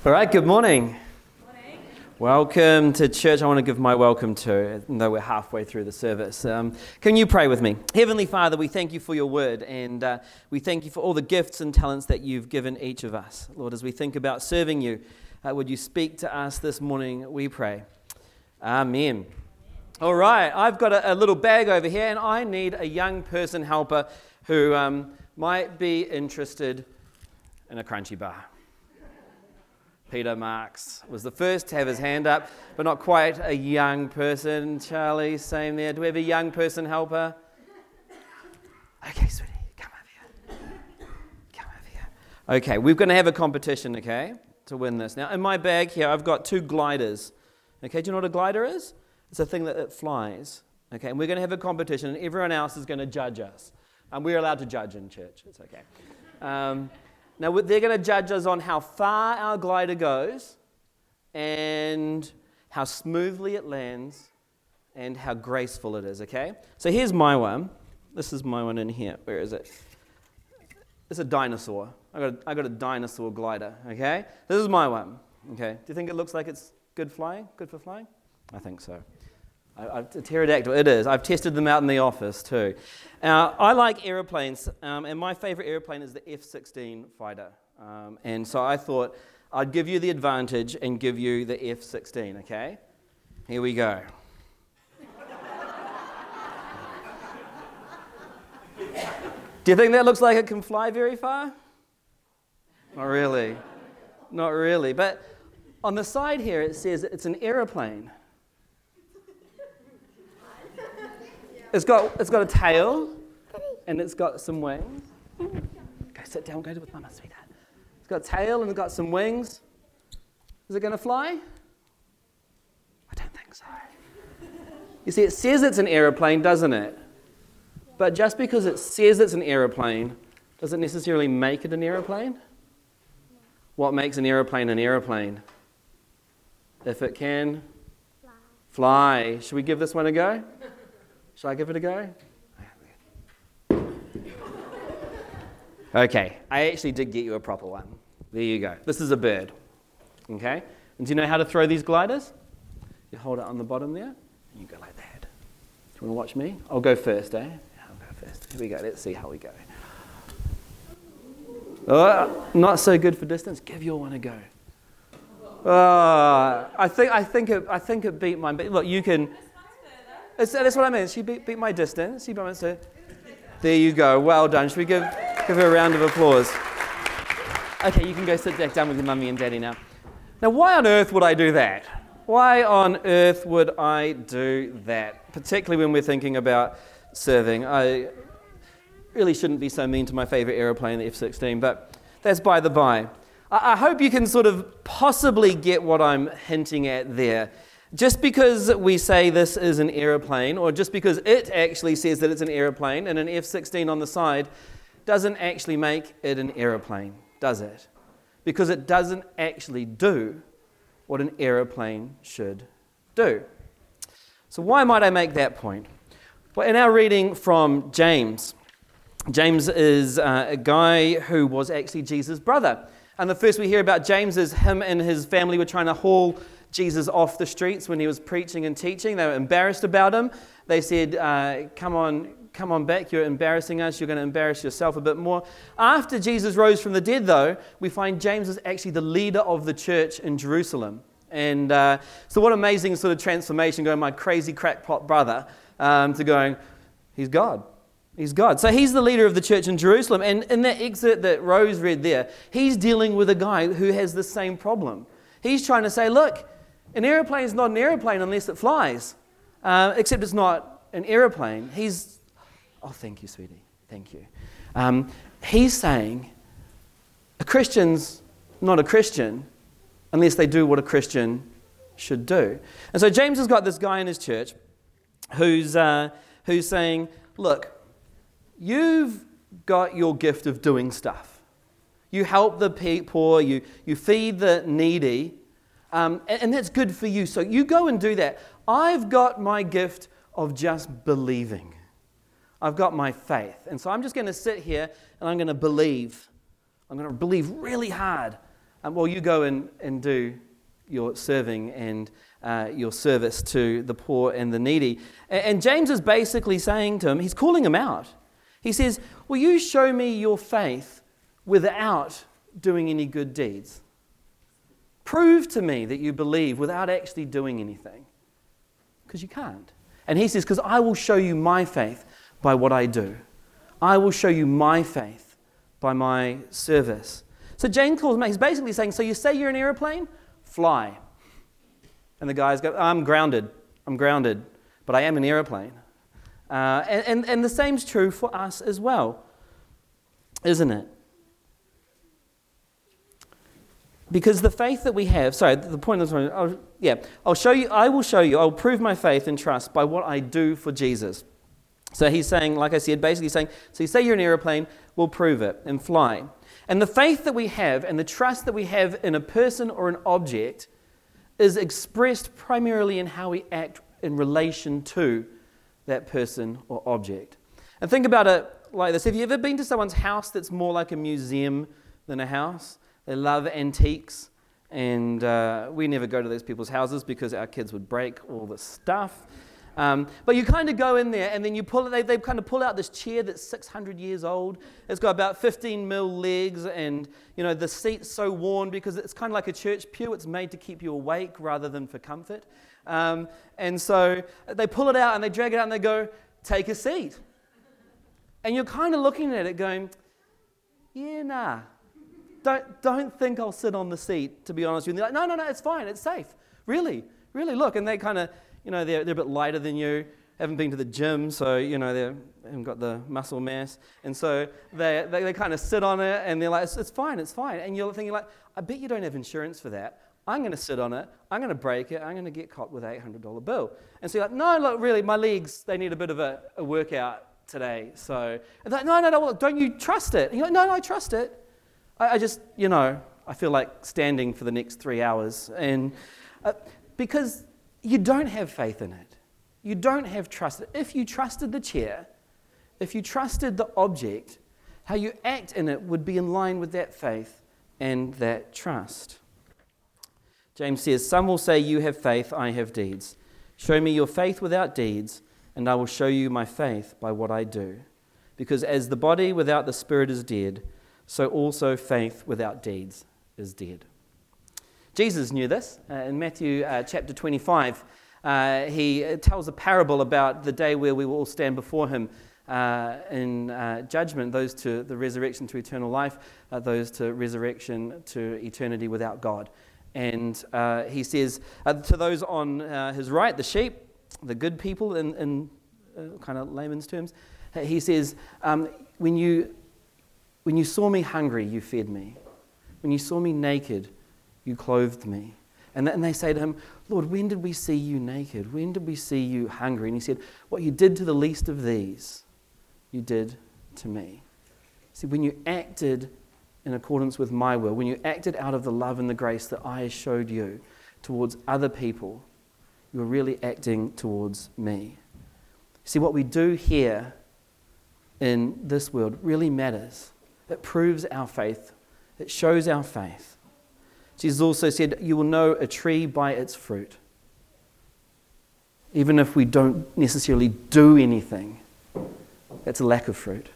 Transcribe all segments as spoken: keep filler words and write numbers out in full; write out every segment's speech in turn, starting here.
All right, good morning. Morning. Welcome to church. I want to give my welcome to, even though we're halfway through the service. Um, can you pray with me? Heavenly Father, we thank you for your word, and uh, we thank you for all the gifts and talents that you've given each of us. Lord, as we think about serving you, uh, would you speak to us this morning, we pray. Amen. All right, I've got a, a little bag over here, and I need a young person helper who um, might be interested in a crunchy bar. Peter Marks was the first to have his hand up, but not quite a young person. Charlie, same there. Do we have a young person helper? Okay, sweetie, come over here. Come over here. Okay, we're going to have a competition, okay, to win this. Now, in my bag here, I've got two gliders. Okay, do you know what a glider is? It's a thing that it flies. Okay, and we're going to have a competition, and everyone else is going to judge us. And we're allowed to judge in church. It's okay. Um, Now, they're going to judge us on how far our glider goes and how smoothly it lands and how graceful it is, okay? So here's my one. This is my one in here. Where is it? It's a dinosaur. I got a, I got a dinosaur glider, okay? This is my one, okay? Do you think it looks like it's good flying? Good for flying? I think so. I, I, a pterodactyl, it is. I've tested them out in the office too. Uh, I like aeroplanes, um, and my favorite airplane is the F sixteen fighter. Um, and so I thought I'd give you the advantage and give you the F sixteen, okay? Here we go. Do you think that looks like it can fly very far? Not really. Not really. But on the side here it says it's an aeroplane. It's got it's got a tail, and it's got some wings. Go sit down, go with Mama, sweetheart. It's got a tail and it's got some wings. Is it going to fly? I don't think so. You see, it says it's an aeroplane, doesn't it? But just because it says it's an aeroplane, does it necessarily make it an aeroplane? What makes an aeroplane an aeroplane? If it can fly. Fly. Should we give this one a go? Shall I give it a go? Okay, I actually did get you a proper one. There you go. This is a bird. Okay? And do you know how to throw these gliders? You hold it on the bottom there, and you go like that. Do you want to watch me? I'll go first, eh? I'll go first. Here we go. Let's see how we go. Oh, not so good for distance. Give your one a go. Oh, I think I think it I think it beat mine. But look, you can. It's, that's what I mean. She beat, beat my distance. She beat my distance. There you go. Well done. Should we give give her a round of applause? Okay, you can go sit back down with your mummy and daddy now. Now, why on earth would I do that? Why on earth would I do that? Particularly when we're thinking about serving. I really shouldn't be so mean to my favorite aeroplane, the F sixteen, but that's by the by. I, I hope you can sort of possibly get what I'm hinting at there. Just because we say this is an aeroplane, or just because it actually says that it's an aeroplane and an F sixteen on the side, doesn't actually make it an aeroplane, does it? Because it doesn't actually do what an aeroplane should do. So why might I make that point? Well, in our reading from James, James is uh, a guy who was actually Jesus' brother. And the first we hear about James is him and his family were trying to haul Jesus off the streets when he was preaching and teaching. They were embarrassed about him. They said, uh, come on, come on back, you're embarrassing us, you're going to embarrass yourself a bit more. After Jesus rose from the dead, though, we find James is actually the leader of the church in Jerusalem. And uh, so what amazing sort of transformation going, my crazy crackpot brother, um, to going, he's God. He's God. So he's the leader of the church in Jerusalem. And in that excerpt that Rose read there, he's dealing with a guy who has the same problem. He's trying to say, look, an aeroplane is not an aeroplane unless it flies, uh, except it's not an aeroplane. He's, oh, thank you, sweetie. Thank you. Um, he's saying a Christian's not a Christian unless they do what a Christian should do. And so James has got this guy in his church who's uh, who's saying, look, you've got your gift of doing stuff. You help the poor, you, you feed the needy, Um, and, and that's good for you. So you go and do that. I've got my gift of just believing. I've got my faith. And so I'm just going to sit here and I'm going to believe. I'm going to believe really hard Um, well, you go and, and do your serving and uh, your service to the poor and the needy. And, and James is basically saying to him, he's calling him out. He says, will you show me your faith without doing any good deeds? Prove to me that you believe without actually doing anything. Because you can't. And he says, because I will show you my faith by what I do. I will show you my faith by my service. So James calls him out. He's basically saying, so you say you're an airplane? Fly. And the guys go, I'm grounded. I'm grounded. But I am an airplane. Uh, and, and, and the same's true for us as well. Isn't it? Because the faith that we have, sorry, the point of this one, yeah, I'll show you, I will show you, I'll prove my faith and trust by what I do for Jesus. So he's saying, like I said, basically saying, so you say you're an aeroplane, we'll prove it and fly. And the faith that we have and the trust that we have in a person or an object is expressed primarily in how we act in relation to that person or object. And think about it like this. Have you ever been to someone's house that's more like a museum than a house? They love antiques, and uh, we never go to those people's houses because our kids would break all the stuff. Um, but you kind of go in there, and then you pull. They they kind of pull out this chair that's six hundred years old. It's got about fifteen mil legs, and you know the seat's so worn because it's kind of like a church pew. It's made to keep you awake rather than for comfort. Um, and so they pull it out and they drag it out and they go, "Take a seat." And you're kind of looking at it, going, "Yeah, nah." Don't, don't think I'll sit on the seat, to be honest with you. And they're like, no, no, no, it's fine, it's safe. Really, really, look. And they kind of, you know, they're, they're a bit lighter than you, haven't been to the gym, so, you know, they haven't got the muscle mass. And so they they, they kind of sit on it, and they're like, it's, it's fine, it's fine. And you're thinking like, I bet you don't have insurance for that. I'm going to sit on it, I'm going to break it, I'm going to get caught with an eight hundred dollars bill. And so you're like, no, look, really, my legs, they need a bit of a, a workout today. So, and they're like, no, no, no, well, don't you trust it? And you're like, no, no, I trust it. I just, you know, I feel like standing for the next three hours. And uh, because you don't have faith in it. You don't have trust. If you trusted the chair, if you trusted the object, how you act in it would be in line with that faith and that trust. James says, some will say, you have faith, I have deeds. Show me your faith without deeds, and I will show you my faith by what I do. Because as the body without the spirit is dead, so also faith without deeds is dead. Jesus knew this. Uh, in Matthew uh, chapter twenty-five, uh, he tells a parable about the day where we will all stand before him uh, in uh, judgment, those to the resurrection to eternal life, uh, those to resurrection to eternity without God. And uh, he says, uh, to those on uh, his right, the sheep, the good people in, in uh, kind of layman's terms, he says, um, when you... When you saw me hungry, you fed me. When you saw me naked, you clothed me. And, th- and they say to him, Lord, when did we see you naked? When did we see you hungry? And he said, what you did to the least of these, you did to me. See, when you acted in accordance with my will, when you acted out of the love and the grace that I showed you towards other people, you were really acting towards me. See, what we do here in this world really matters. It proves our faith. It shows our faith. Jesus also said, you will know a tree by its fruit. Even if we don't necessarily do anything, that's a lack of fruit.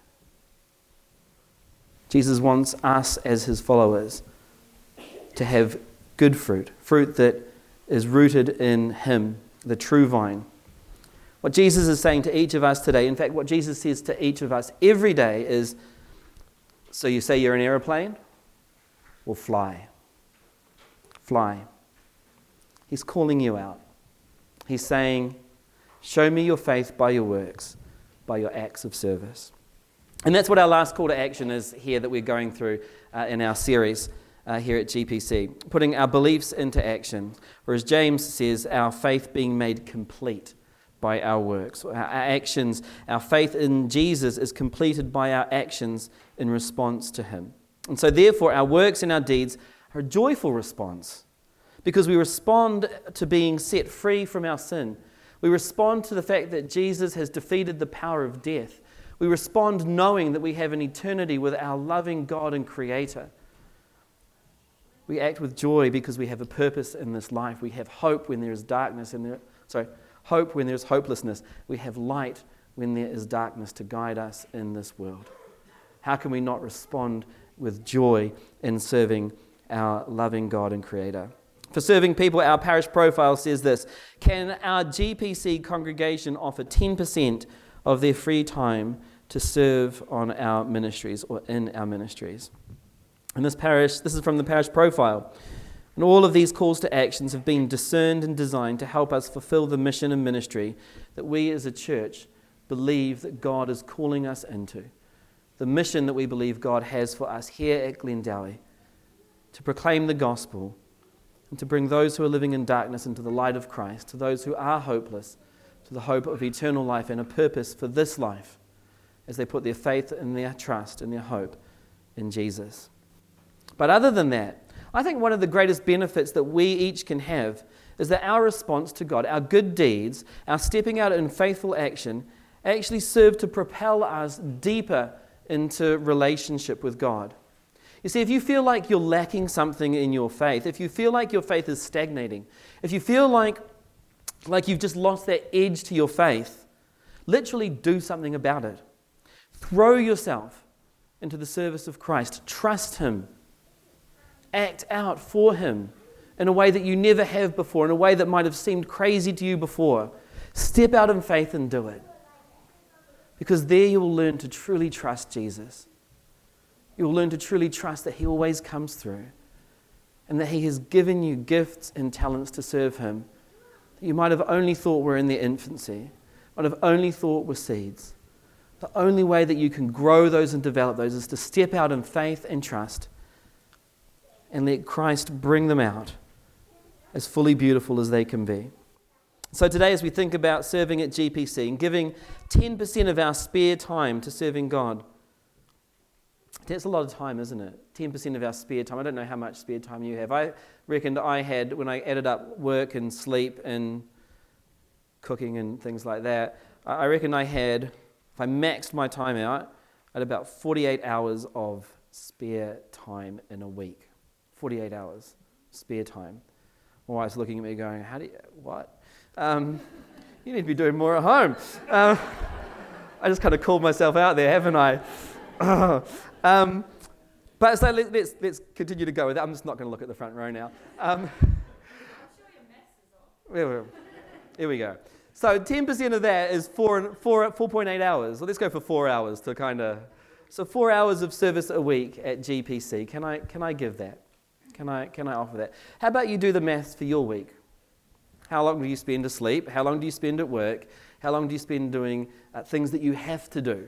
Jesus wants us as his followers to have good fruit, fruit that is rooted in him, the true vine. What Jesus is saying to each of us today, in fact, what Jesus says to each of us every day is, so you say you're an aeroplane? Well, fly. Fly. He's calling you out. He's saying, show me your faith by your works, by your acts of service. And that's what our last call to action is here that we're going through uh, in our series uh, here at G P C, putting our beliefs into action. Or as James says, our faith being made complete by our works. Our actions, our faith in Jesus is completed by our actions in response to him. And so therefore our works and our deeds are a joyful response because we respond to being set free from our sin. We respond to the fact that Jesus has defeated the power of death. We respond knowing that we have an eternity with our loving God and Creator. We act with joy because we have a purpose in this life. We have hope when there is darkness and there, sorry, hope when there is hopelessness. We have light when there is darkness to guide us in this world. How can we not respond with joy in serving our loving God and Creator? For serving people, our parish profile says this: can our G P C congregation offer ten percent of their free time to serve on our ministries or in our ministries? And this parish, this is from the parish profile. And all of these calls to actions have been discerned and designed to help us fulfill the mission and ministry that we as a church believe that God is calling us into. The mission that we believe God has for us here at Glendowie, to proclaim the gospel and to bring those who are living in darkness into the light of Christ, to those who are hopeless, to the hope of eternal life and a purpose for this life as they put their faith and their trust and their hope in Jesus. But other than that, I think one of the greatest benefits that we each can have is that our response to God, our good deeds, our stepping out in faithful action, actually serve to propel us deeper into relationship with God. You see, if you feel like you're lacking something in your faith, if you feel like your faith is stagnating, if you feel like, like you've just lost that edge to your faith, literally do something about it. Throw yourself into the service of Christ. Trust Him. Act out for Him in a way that you never have before, in a way that might have seemed crazy to you before. Step out in faith and do it. Because there you will learn to truly trust Jesus. You will learn to truly trust that He always comes through and that He has given you gifts and talents to serve Him that you might have only thought were in their infancy, might have only thought were seeds. The only way that you can grow those and develop those is to step out in faith and trust and let Christ bring them out as fully beautiful as they can be. So today, as we think about serving at G P C and giving ten percent of our spare time to serving God, that's a lot of time, isn't it? ten percent of our spare time. I don't know how much spare time you have. I reckoned I had, when I added up work and sleep and cooking and things like that, I reckon I had, if I maxed my time out, I had about forty-eight hours of spare time in a week. forty-eight hours spare time. My wife's looking at me going, how do you, what? Um, you need to be doing more at home. Um, I just kind of called myself out there, haven't I? um, but so let, let's let's continue to go with that. I'm just not going to look at the front row now. Um, here we go. So ten percent of that is four, four, four point eight hours. Well, let's go for four hours to kind of... So four hours of service a week at G P C. Can I can I give that? Can I can I offer that? How about you do the maths for your week? How long do you spend asleep? How long do you spend at work? How long do you spend doing uh, things that you have to do?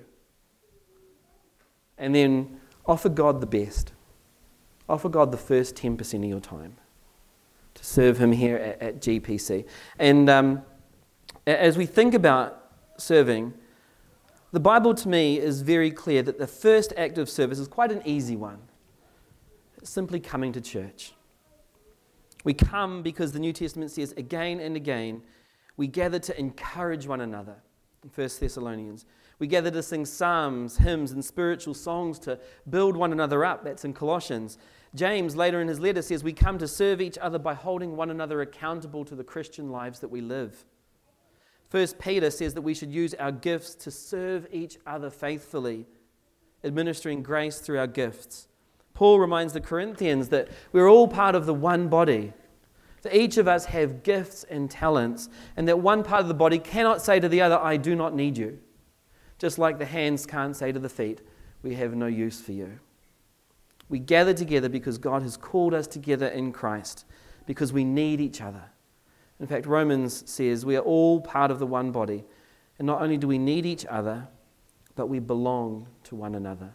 And then offer God the best. Offer God the first ten percent of your time to serve Him here at, at G P C. And um, as we think about serving, the Bible to me is very clear that the first act of service is quite an easy one. It's simply coming to church. We come because the New Testament says again and again, we gather to encourage one another. In First Thessalonians. We gather to sing psalms, hymns, and spiritual songs to build one another up. That's in Colossians. James, later in his letter, says we come to serve each other by holding one another accountable to the Christian lives that we live. First Peter says that we should use our gifts to serve each other faithfully, administering grace through our gifts. Paul reminds the Corinthians that we're all part of the one body, that each of us have gifts and talents, and that one part of the body cannot say to the other, I do not need you. Just like the hands can't say to the feet, we have no use for you. We gather together because God has called us together in Christ, because we need each other. In fact, Romans says we are all part of the one body, and not only do we need each other, but we belong to one another.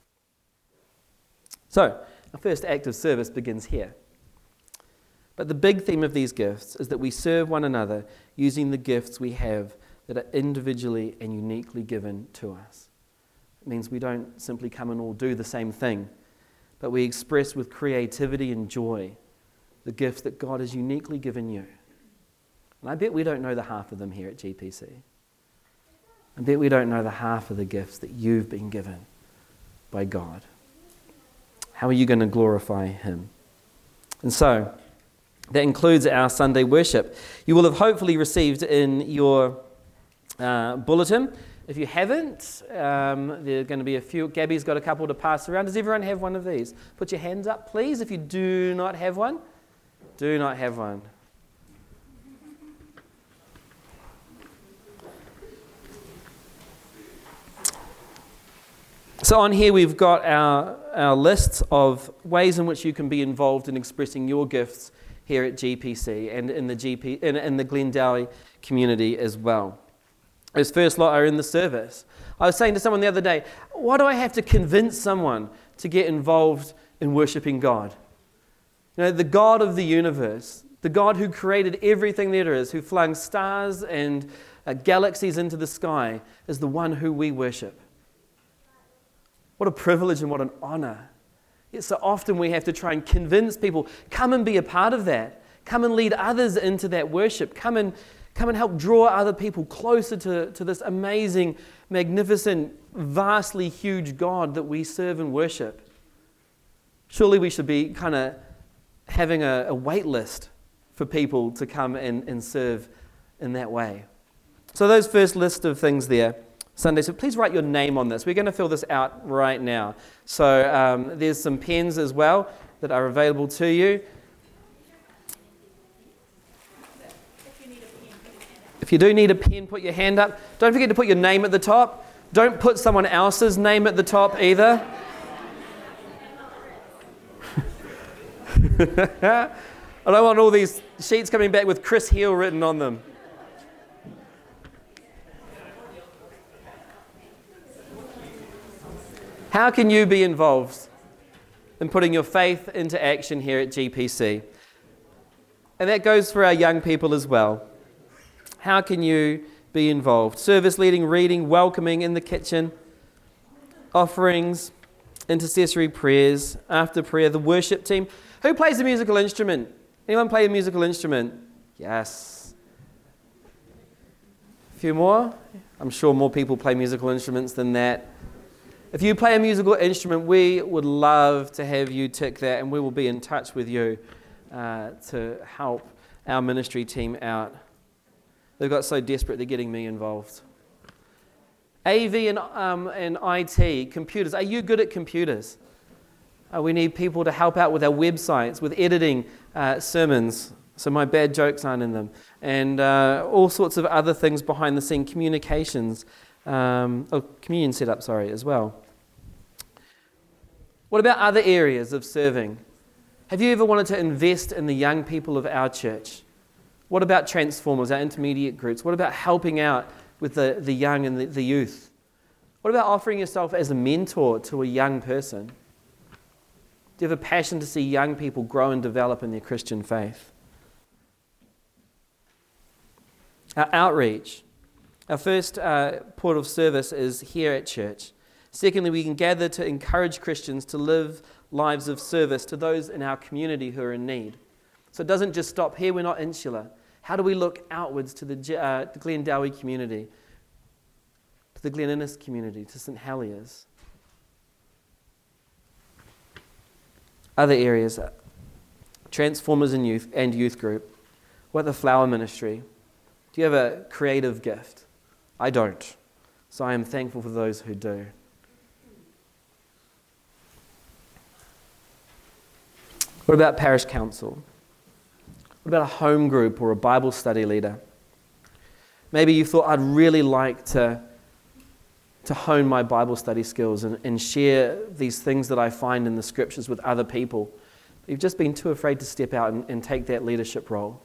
So, our first act of service begins here. But the big theme of these gifts is that we serve one another using the gifts we have that are individually and uniquely given to us. It means we don't simply come and all do the same thing, but we express with creativity and joy the gifts that God has uniquely given you. And I bet we don't know the half of them here at G P C. I bet we don't know the half of the gifts that you've been given by God. How are you going to glorify Him? And so, that includes our Sunday worship. You will have hopefully received in your uh, bulletin. If you haven't, um, there are going to be a few. Gabby's got a couple to pass around. Does everyone have one of these? Put your hands up, please, if you do not have one. Do not have one. So on here we've got our, our lists of ways in which you can be involved in expressing your gifts here at G P C and in the G P in, in the Glendowie community as well. Those first lot are in the service. I was saying to someone the other day, why do I have to convince someone to get involved in worshiping God? You know, the God of the universe, the God who created everything there is, who flung stars and uh, galaxies into the sky, is the one who we worship. What a privilege and what an honor. Yet so often we have to try and convince people, come and be a part of that. Come and lead others into that worship. Come and come and help draw other people closer to, to this amazing, magnificent, vastly huge God that we serve and worship. Surely we should be kind of having a, a wait list for people to come and, and serve in that way. So those first list of things there, Sunday, so please write your name on this. We're going to fill this out right now. So um, there's some pens as well that are available to you. If you do need a pen, put your hand up. Don't forget to put your name at the top. Don't put someone else's name at the top either. I don't want all these sheets coming back with Chris Heel written on them. How can you be involved in putting your faith into action here at G P C? And that goes for our young people as well. How can you be involved? Service leading, reading, welcoming in the kitchen, offerings, intercessory prayers, after prayer, the worship team. Who plays a musical instrument? Anyone play a musical instrument? Yes. A few more? I'm sure more people play musical instruments than that. If you play a musical instrument, we would love to have you tick that, and we will be in touch with you uh, to help our ministry team out. They've got so desperate they're getting me involved. A V and, um, and I T, computers. Are you good at computers? Uh, we need people to help out with our websites, with editing uh, sermons, so my bad jokes aren't in them, and uh, all sorts of other things behind the scene, communications, um, oh, communion setup, sorry, as well. What about other areas of serving? Have you ever wanted to invest in the young people of our church? What about transformers, our intermediate groups? What about helping out with the, the young and the, the youth? What about offering yourself as a mentor to a young person? Do you have a passion to see young people grow and develop in their Christian faith? Our outreach. Our first uh, port of service is here at church. Secondly, we can gather to encourage Christians to live lives of service to those in our community who are in need. So it doesn't just stop here, we're not insular. How do we look outwards to the, uh, the Glendowie community, to the Glen Innes community, to St Heliers? Other areas, transformers and youth and youth group. What about the flower ministry? Do you have a creative gift? I don't. So I am thankful for those who do. What about parish council? What about a home group or a Bible study leader? Maybe you thought, I'd really like to, to hone my Bible study skills and, and share these things that I find in the scriptures with other people. But you've just been too afraid to step out and, and take that leadership role.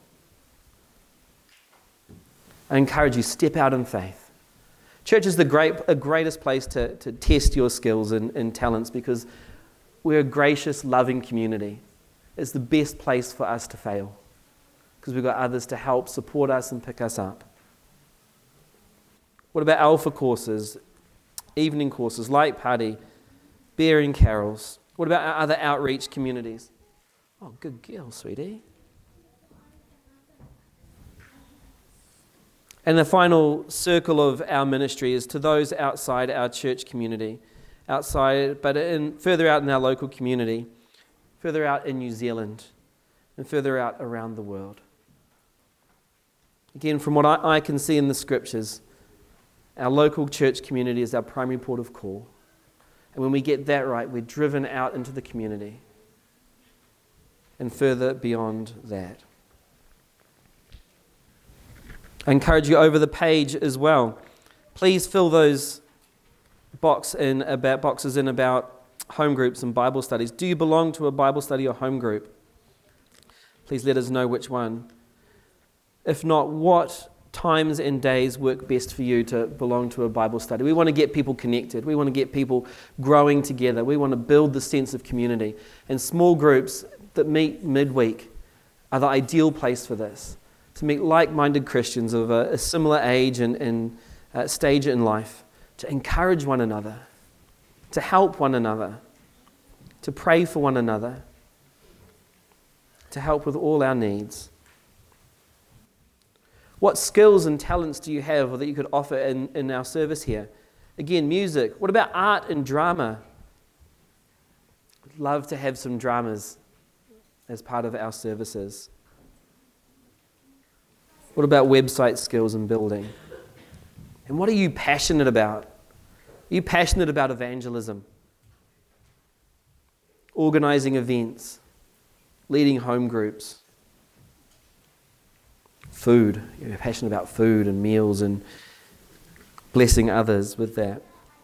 I encourage you, step out in faith. Church is the great, a greatest place to, to test your skills and, and talents, because we're a gracious, loving community. It's the best place for us to fail, because we've got others to help support us and pick us up. What about alpha courses, evening courses, light party, bearing carols? What about our other outreach communities? Oh, good girl, sweetie. And the final circle of our ministry is to those outside our church community, outside, but in, further out in our local community, further out in New Zealand. and further out around the world. Again, from what I, I can see in the scriptures, our local church community is our primary port of call. And when we get that right, we're driven out into the community and further beyond that. I encourage you over the page as well. Please fill those box in about, boxes in about home groups and Bible studies. Do you belong to a Bible study or home group? Please let us know which one. If not, what times and days work best for you to belong to a Bible study? We want to get people connected. We want to get people growing together. We want to build the sense of community. And small groups that meet midweek are the ideal place for this. To meet like-minded Christians of a, a similar age and, and uh, stage in life. To encourage one another. To help one another. To pray for one another. To help with all our needs. What skills and talents do you have or that you could offer in, in our service here? Again, music. What about art and drama? I'd love to have some dramas as part of our services. What about website skills and building? And what are you passionate about? Are you passionate about evangelism? Organizing events? Leading home groups? Food. You're passionate about food and meals and blessing others with that.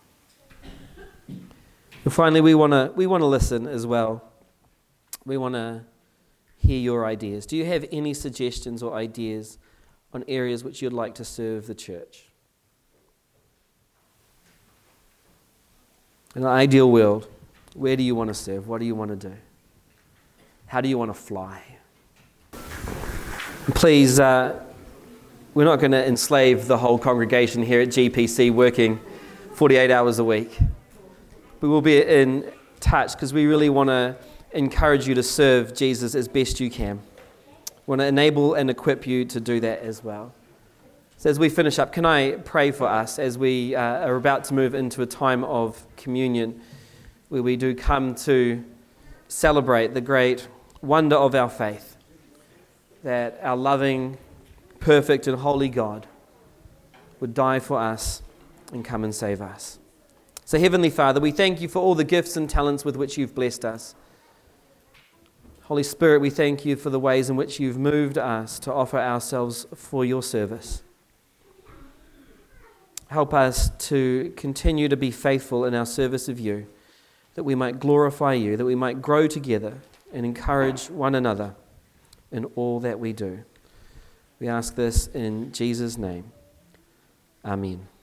And finally, we want to we want to listen as well. We want to hear your ideas. Do you have any suggestions or ideas on areas which you'd like to serve the church? In an ideal world, where do you want to serve? What do you want to do? How do you want to fly? Please, uh, we're not going to enslave the whole congregation here at G P C working forty-eight hours a week. But we'll be in touch because we really want to encourage you to serve Jesus as best you can. We want to enable and equip you to do that as well. So as we finish up, can I pray for us as we uh, are about to move into a time of communion where we do come to celebrate the great wonder of our faith. That our loving, perfect and holy God would die for us and come and save us. So Heavenly Father, we thank you for all the gifts and talents with which you've blessed us. Holy Spirit, we thank you for the ways in which you've moved us to offer ourselves for your service. Help us to continue to be faithful in our service of you, that we might glorify you, that we might grow together and encourage one another in all that we do. We ask this in Jesus' name. Amen.